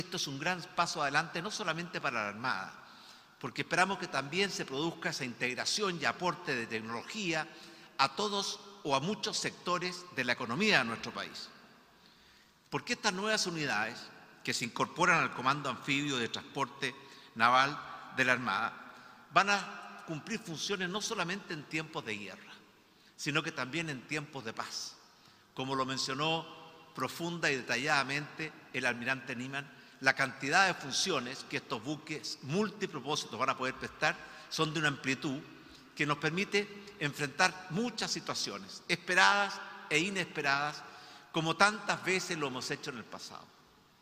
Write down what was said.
Esto es un gran paso adelante, no solamente para la Armada, porque esperamos que también se produzca esa integración y aporte de tecnología a todos o a muchos sectores de la economía de nuestro país. Porque estas nuevas unidades que se incorporan al Comando Anfibio de Transporte Naval de la Armada van a cumplir funciones no solamente en tiempos de guerra, sino que también en tiempos de paz, como lo mencionó profunda y detalladamente el almirante Nimitz. La cantidad de funciones que estos buques multipropósitos van a poder prestar son de una amplitud que nos permite enfrentar muchas situaciones, esperadas e inesperadas, como tantas veces lo hemos hecho en el pasado.